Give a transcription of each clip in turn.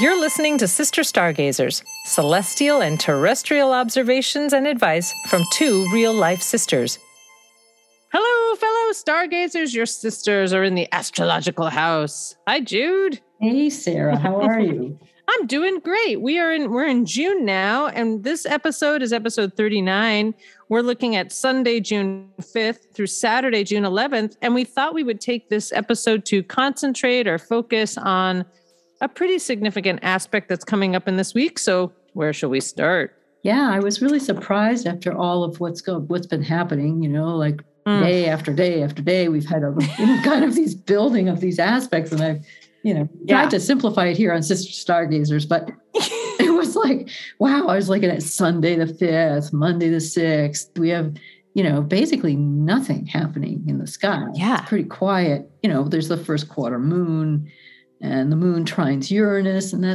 You're listening to Sister Stargazers, celestial and terrestrial observations and advice from two real-life sisters. Hello, fellow stargazers. Your sisters are in the astrological house. Hi, Jude. Hey, Sarah. How are you? I'm doing great. We're in June now, and this episode is episode 39. We're looking at Sunday, June 5th through Saturday, June 11th, and we thought we would take this episode to concentrate or focus on a pretty significant aspect that's coming up in this week. So where shall we start? Yeah, I was really surprised after all of what's been happening, day after day after day, we've had kind of these building of these aspects. And I've, tried to simplify it here on Sister Stargazers, but it was like, wow, I was looking at Sunday the 5th, Monday the 6th. We have, basically nothing happening in the sky. Yeah. It's pretty quiet. There's the first quarter moon. And the moon trines Uranus, and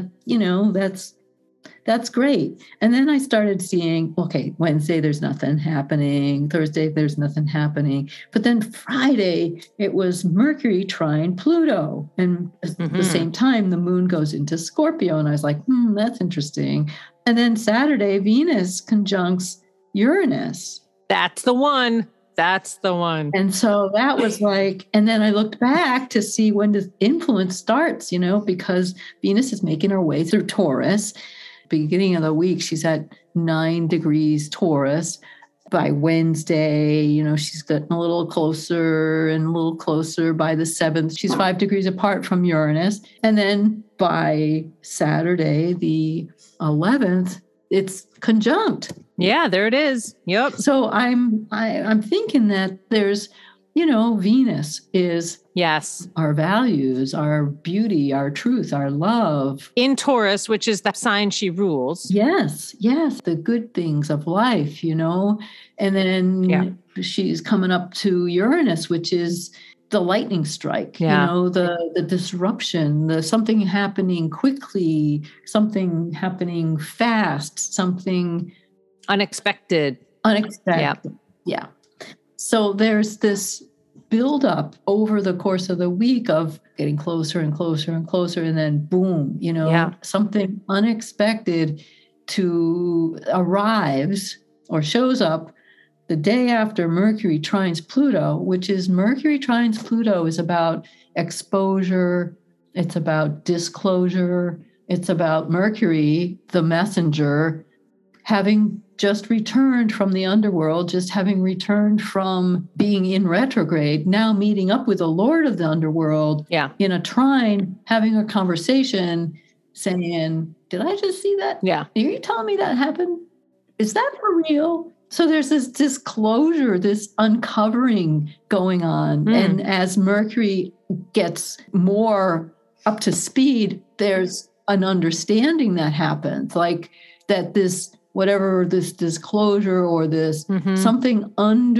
that's great. And then I started seeing, okay, Wednesday, there's nothing happening. Thursday, there's nothing happening. But then Friday, it was Mercury trine Pluto. And at the same time, the moon goes into Scorpio. And I was like, that's interesting. And then Saturday, Venus conjuncts Uranus. That's the one. That's the one. And so that was like, and then I looked back to see when the influence starts, because Venus is making her way through Taurus. Beginning of the week, she's at 9 degrees Taurus. By Wednesday, she's getting a little closer and a little closer. By the 7th, she's 5 degrees apart from Uranus. And then by Saturday, the 11th, it's conjunct. Yeah, there it is. Yep. So I'm thinking that there's, Venus is our values, our beauty, our truth, our love. In Taurus, which is the sign she rules. Yes, the good things of life, And then she's coming up to Uranus, which is the lightning strike, the disruption, the something happening quickly, something happening fast, something unexpected. Yeah. So there's this buildup over the course of the week of getting closer and closer and closer, and then boom, something unexpected arrives or shows up the day after Mercury trines Pluto, which is Mercury trines Pluto is about exposure. It's about disclosure. It's about Mercury, the messenger, having just returned from the underworld, just having returned from being in retrograde, now meeting up with the Lord of the underworld in a trine, having a conversation, saying, did I just see that? Yeah. Are you telling me that happened? Is that for real? So there's this disclosure, this uncovering going on. And as Mercury gets more up to speed, there's an understanding that happens, like that this, whatever this disclosure or this something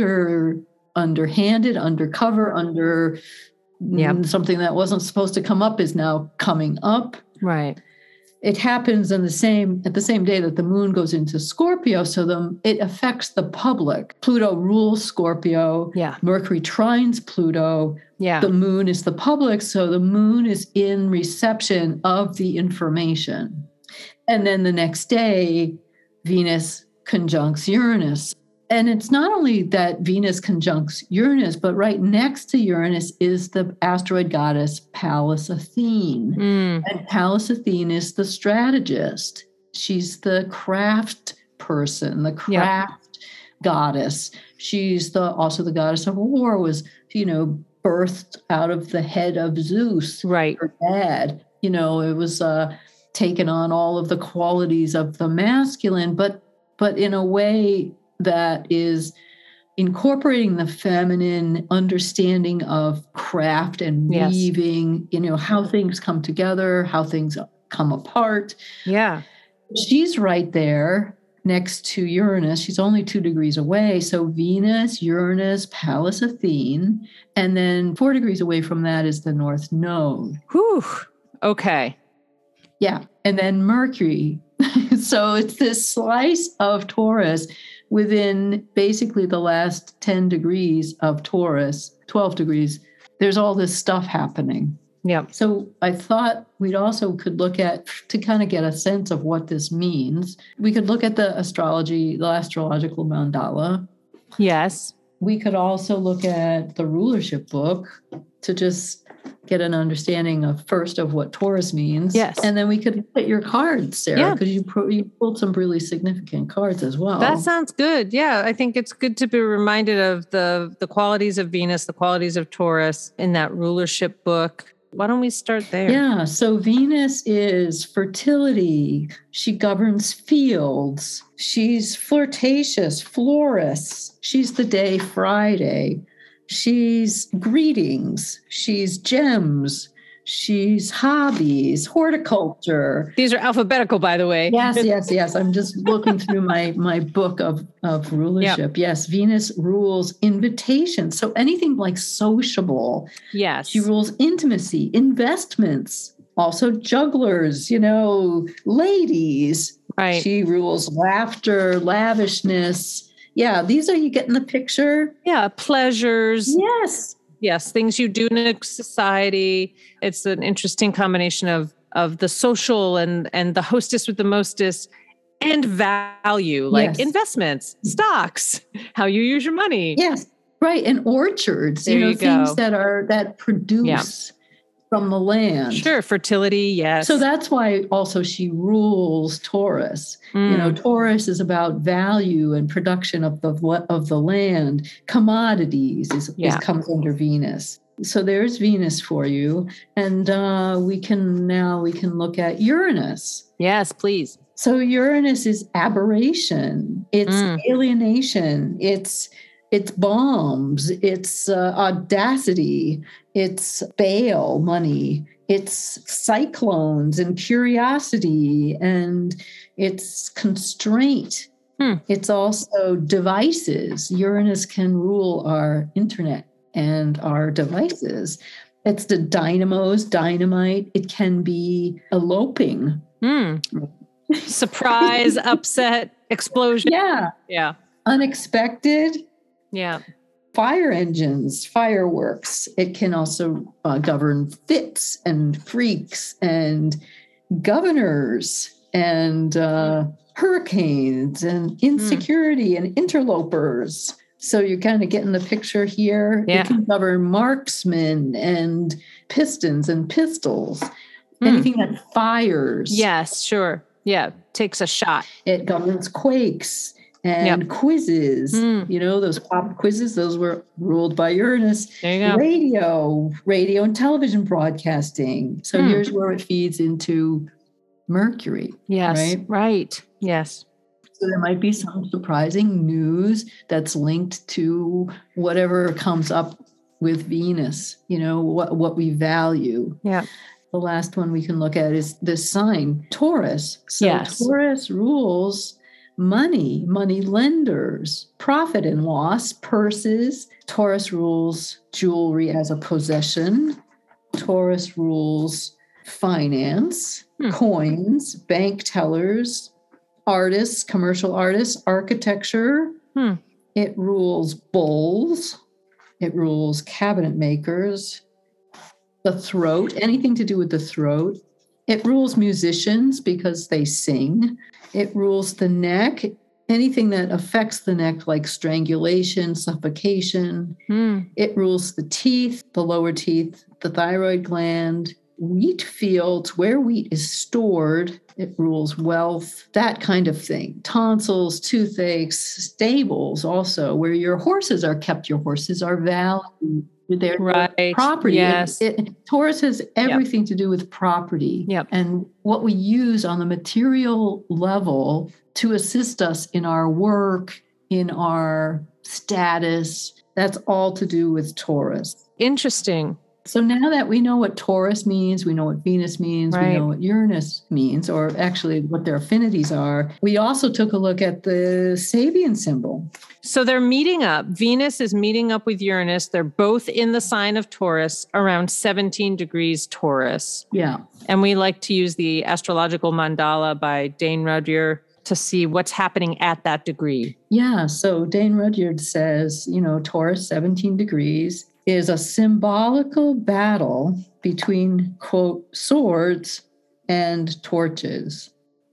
underhanded, undercover, something that wasn't supposed to come up is now coming up. Right. It happens at the same day that the moon goes into Scorpio, so it affects the public. Pluto rules Scorpio. Yeah. Mercury trines Pluto. Yeah. The moon is the public, so the moon is in reception of the information. And then the next day, Venus conjuncts Uranus. And it's not only that Venus conjuncts Uranus, but right next to Uranus is the asteroid goddess Pallas Athene. And Pallas Athene is the strategist. She's the craft person, the craft goddess. She's also the goddess of war, was, birthed out of the head of Zeus, right? Her dad. It was taken on all of the qualities of the masculine, but in a way that is incorporating the feminine understanding of craft and weaving, how things come together, how things come apart. Yeah. She's right there next to Uranus. She's only 2 degrees away. So Venus, Uranus, Pallas Athene, and then 4 degrees away from that is the North Node. Whew. Okay. Yeah. And then Mercury. So it's this slice of Taurus within basically the last 10 degrees of Taurus, 12 degrees. There's all this stuff happening. Yeah. So I thought we'd also could look at, to kind of get a sense of what this means, we could look at the astrological mandala. Yes. We could also look at the rulership book to just get an understanding of first of what Taurus means. Yes. And then we could look at your cards, Sarah, because you pulled some really significant cards as well. That sounds good. Yeah. I think it's good to be reminded of the qualities of Venus, the qualities of Taurus in that rulership book. Why don't we start there? Yeah. So Venus is fertility. She governs fields. She's flirtatious, florist. She's the day Friday. She's greetings. She's gems. She's hobbies, horticulture. These are alphabetical, by the way. Yes. I'm just looking through my book of rulership. Yep. Yes, Venus rules invitation. So anything like sociable. Yes. She rules intimacy, investments, also jugglers, ladies. Right. She rules laughter, lavishness. Yeah, these are, you getting the picture? Yeah, pleasures. Yes, things you do in a society. It's an interesting combination of the social and the hostess with the mostess and value, like investments, stocks, how you use your money. Yes, right. And orchards, things that produce from the land. Sure, fertility, yes. So that's why also she rules Taurus. Taurus is about value and production of the land. Commodities comes under Venus. So there's Venus for you, and we can look at Uranus. Yes, please. So Uranus is aberration. It's alienation. It's bombs. It's audacity. It's bail money. It's cyclones and curiosity, and it's constraint. It's also devices. Uranus can rule our internet and our devices. It's the dynamos, dynamite. It can be eloping. Surprise, upset, explosion. Yeah. Unexpected. Yeah. Fire engines, fireworks. It can also govern fits and freaks and governors and hurricanes and insecurity and interlopers. So you're kind of getting the picture here. Yeah. It can govern marksmen and pistons and pistols. Anything that fires. Yes, sure. Yeah, takes a shot. It governs quakes and quizzes. Those pop quizzes, those were ruled by Uranus. There you go. Radio and television broadcasting. So here's where it feeds into Mercury. Yes, right. Yes. So there might be some surprising news that's linked to whatever comes up with Venus, what we value. Yeah. The last one we can look at is this sign, Taurus. So Taurus rules money lenders, profit and loss, purses. Taurus rules jewelry as a possession. Taurus rules finance, coins, bank tellers, artists, commercial artists, architecture. It rules bulls. It rules cabinet makers, the throat, anything to do with the throat. It rules musicians because they sing. It rules the neck, anything that affects the neck, like strangulation, suffocation. It rules the teeth, the lower teeth, the thyroid gland, wheat fields, where wheat is stored. It rules wealth, that kind of thing. Tonsils, toothaches, stables also, where your horses are kept. Your horses are valued. Their property. Yes. Taurus has everything to do with property and what we use on the material level to assist us in our work, in our status. That's all to do with Taurus. Interesting. So now that we know what Taurus means, we know what Venus means, we know what Uranus means, or actually what their affinities are, we also took a look at the Sabian symbol. So they're meeting up. Venus is meeting up with Uranus. They're both in the sign of Taurus, around 17 degrees Taurus. Yeah. And we like to use the astrological mandala by Dane Rudyard to see what's happening at that degree. Yeah. So Dane Rudyard says, Taurus, 17 degrees, is a symbolical battle between, quote, swords and torches.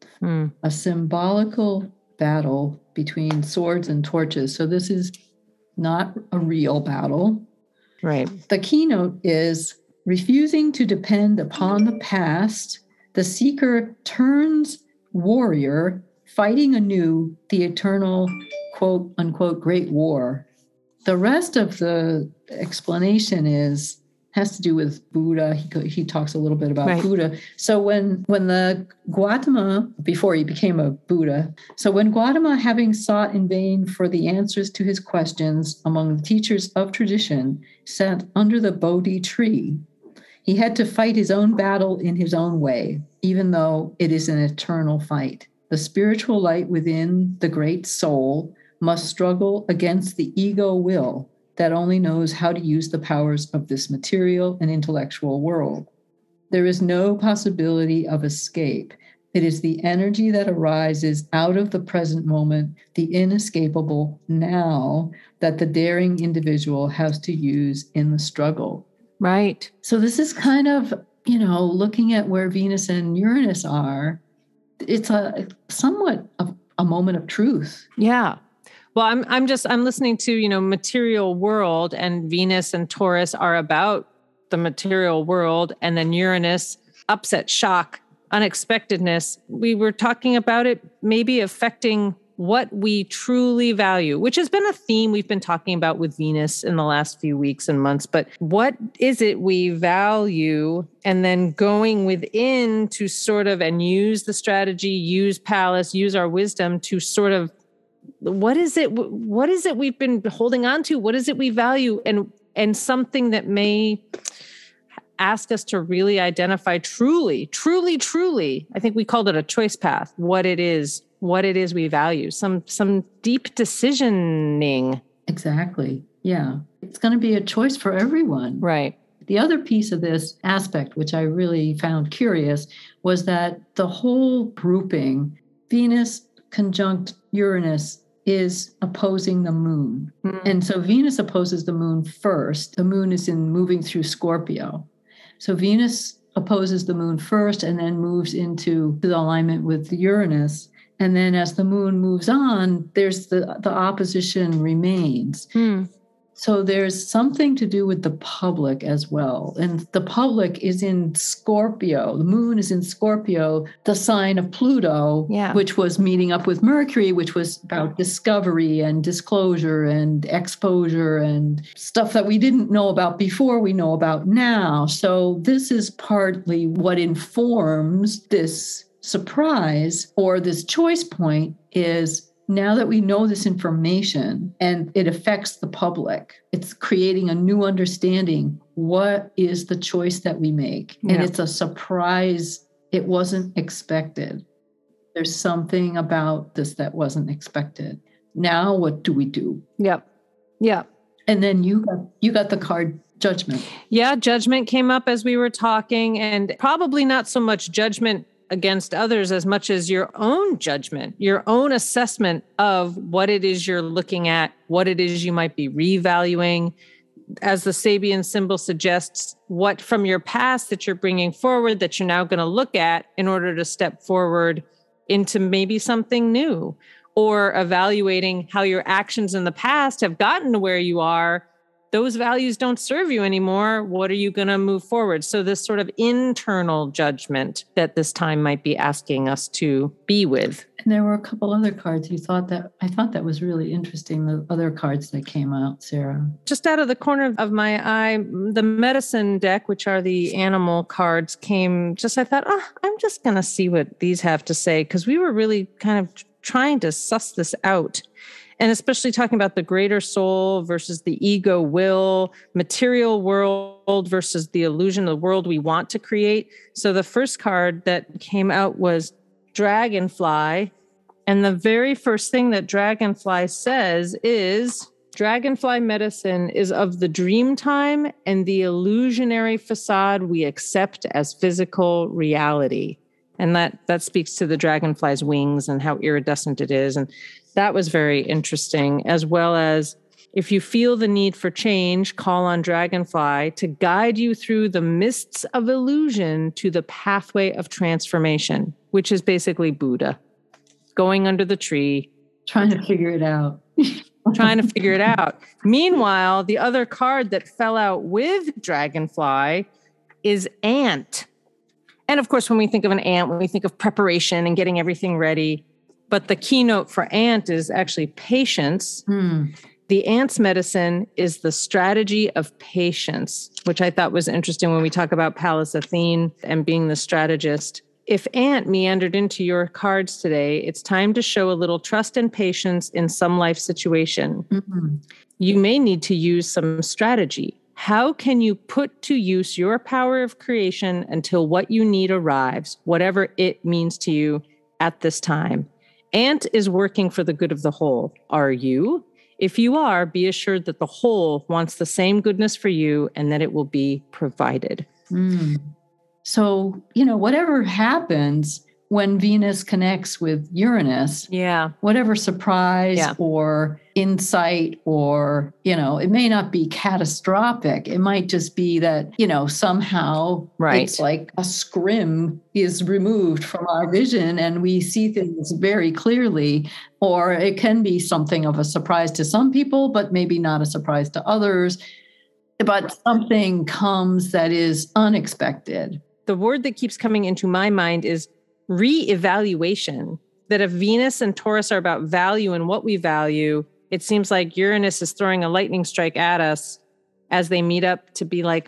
A symbolical battle between swords and torches. So this is not a real battle. Right. The keynote is refusing to depend upon the past. The seeker turns warrior, fighting anew the eternal, quote unquote, great war. The rest of the explanation has to do with Buddha. He talks a little bit about Buddha. So when the Gautama, before he became a Buddha, so when Gautama, having sought in vain for the answers to his questions among the teachers of tradition, sat under the Bodhi tree, he had to fight his own battle in his own way, even though it is an eternal fight. The spiritual light within the great soul must struggle against the ego will that only knows how to use the powers of this material and intellectual world. There is no possibility of escape. It is the energy that arises out of the present moment, the inescapable now, that the daring individual has to use in the struggle. Right. So this is kind of, looking at where Venus and Uranus are, it's somewhat of a moment of truth. Yeah. Well, I'm listening to, material world, and Venus and Taurus are about the material world, and then Uranus, upset, shock, unexpectedness. We were talking about it maybe affecting what we truly value, which has been a theme we've been talking about with Venus in the last few weeks and months. But what is it we value? And then going within to sort of, and use the strategy, use Pallas, use our wisdom to sort of, what is it we've been holding on to? What is it we value? And something that may ask us to really identify truly, I think we called it a choice path, what it is we value, some deep decisioning. Exactly. Yeah. It's going to be a choice for everyone. Right. The other piece of this aspect, which I really found curious, was that the whole grouping, Venus conjunct Uranus, is opposing the moon. Mm-hmm. And so Venus opposes the moon first. The moon is moving through Scorpio. So Venus opposes the moon first and then moves into the alignment with Uranus. And then as the moon moves on, there's the opposition remains. So there's something to do with the public as well. And the public is in Scorpio. The moon is in Scorpio, the sign of Pluto, which was meeting up with Mercury, which was about discovery and disclosure and exposure and stuff that we didn't know about before, we know about now. So this is partly what informs this surprise or this choice point is, now that we know this information and it affects the public, it's creating a new understanding. What is the choice that we make? And it's a surprise. It wasn't expected. There's something about this that wasn't expected. Now, what do we do? Yep. And then you got the card Judgment. Yeah, judgment came up as we were talking, and probably not so much judgment against others as much as your own judgment, your own assessment of what it is you're looking at, what it is you might be revaluing. As the Sabian symbol suggests, what from your past that you're bringing forward that you're now going to look at in order to step forward into maybe something new, or evaluating how your actions in the past have gotten to where you are. Those values don't serve you anymore. What are you going to move forward? So this sort of internal judgment that this time might be asking us to be with. And there were a couple other cards I thought that was really interesting, the other cards that came out, Sarah. Just out of the corner of my eye, the medicine deck, which are the animal cards, came just, I thought, I'm just going to see what these have to say, because we were really kind of trying to suss this out. And especially talking about the greater soul versus the ego will, material world versus the illusion of the world we want to create. So the first card that came out was Dragonfly. And the very first thing that Dragonfly says is, Dragonfly medicine is of the dream time and the illusionary facade we accept as physical reality. And that speaks to the dragonfly's wings and how iridescent it is. And that was very interesting, as well as If you feel the need for change, call on Dragonfly to guide you through the mists of illusion to the pathway of transformation, which is basically Buddha, going under the tree. Trying to figure it out. Trying to figure it out. Meanwhile, the other card that fell out with Dragonfly is Ant. And of course, when we think of an ant, when we think of preparation and getting everything ready, but the keynote for Ant is actually patience. The Ant's medicine is the strategy of patience, which I thought was interesting when we talk about Pallas Athene and being the strategist. If Ant meandered into your cards today, it's time to show a little trust and patience in some life situation. You may need to use some strategy. How can you put to use your power of creation until what you need arrives, whatever it means to you at this time? Ant is working for the good of the whole. Are you? If you are, be assured that the whole wants the same goodness for you and that it will be provided. So, whatever happens when Venus connects with Uranus, whatever surprise or insight or, it may not be catastrophic. It might just be that, somehow it's like a scrim is removed from our vision and we see things very clearly. Or it can be something of a surprise to some people, but maybe not a surprise to others. But something comes that is unexpected. The word that keeps coming into my mind is reevaluation. That if Venus and Taurus are about value and what we value, it seems like Uranus is throwing a lightning strike at us as they meet up to be like,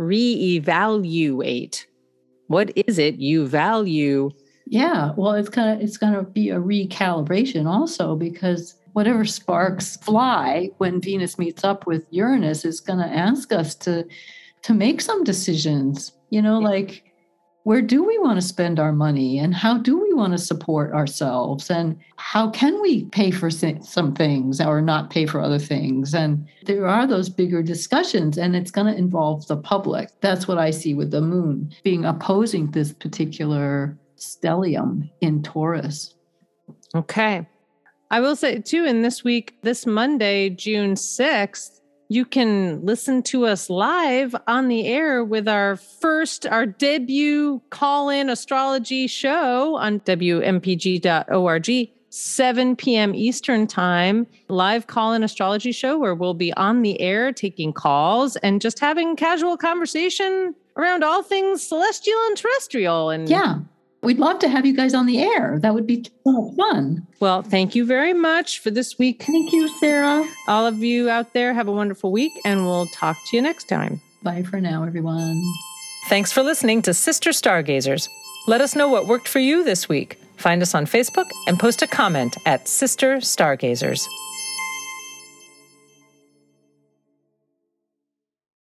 reevaluate. What is it you value? Yeah, well, it's going to be a recalibration also, because whatever sparks fly when Venus meets up with Uranus is going to ask us to make some decisions, like, where do we want to spend our money and how do we want to support ourselves and how can we pay for some things or not pay for other things? And there are those bigger discussions and it's going to involve the public. That's what I see with the moon being opposing this particular stellium in Taurus. Okay. I will say too, in this week, this Monday, June 6th, you can listen to us live on the air with our debut call-in astrology show on WMPG.org, 7 p.m. Eastern time, live call-in astrology show where we'll be on the air taking calls and just having casual conversation around all things celestial and terrestrial. And yeah. We'd love to have you guys on the air. That would be so fun. Well, thank you very much for this week. Thank you, Sarah. All of you out there, have a wonderful week, and we'll talk to you next time. Bye for now, everyone. Thanks for listening to Sister Stargazers. Let us know what worked for you this week. Find us on Facebook and post a comment at Sister Stargazers.